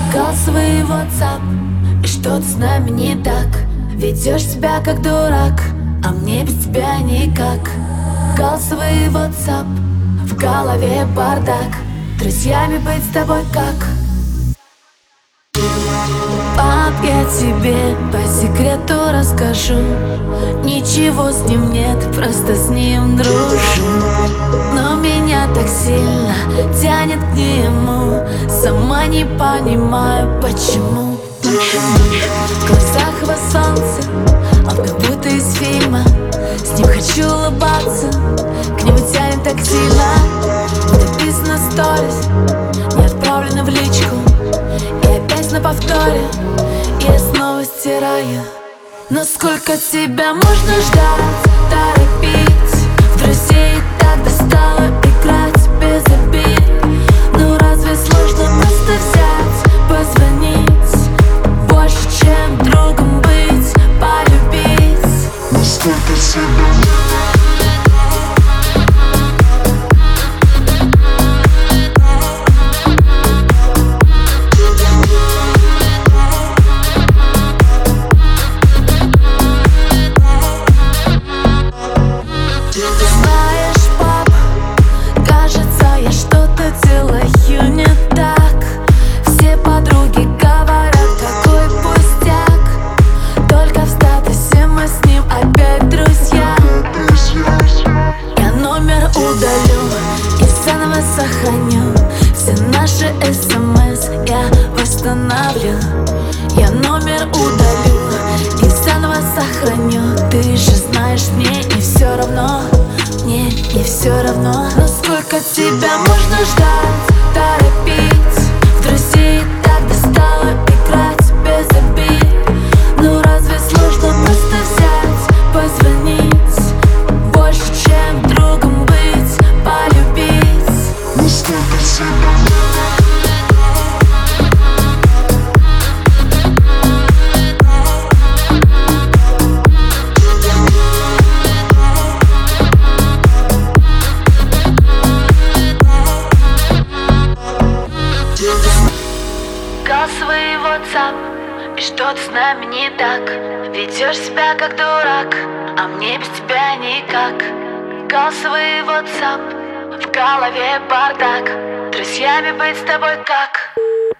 Голосовый WhatsApp, и что-то с нами не так. Ведешь себя как дурак, а мне без тебя никак. Голосовый WhatsApp, в голове бардак. Друзьями быть с тобой как? Пап, я тебе по секрету расскажу. Ничего с ним нет, просто с ним дружу. Но меня так сильно тянет к нему, сама не понимаю, почему. В глазах его солнце, он как будто из фильма. С ним хочу улыбаться, к нему тянет так сильно. Написано сторис, не отправлено в личку. И опять на повторе я снова стираю. Но сколько тебя можно ждать, торопить? В друзей так достало играть без обид. Ну разве сложно просто взять, позвонить? Больше, чем другом быть, полюбить. Но сколько себя сохраню все наши СМС, я восстановлю. Я номер удалю и заново сохраню. Ты же знаешь, мне не все равно, мне не все равно. Но сколько тебя можно ждать, торопить? В друзей так достало играть без обид. Ну разве сложно просто взять, позвонить? Больше, чем другом быть, полюбить. сколько себя Голосовый WhatsApp, и что-то с нами не так. Ведешь себя как дурак, а мне без тебя никак. Голосовый WhatsApp, в голове бардак. Друзьями быть с тобой как?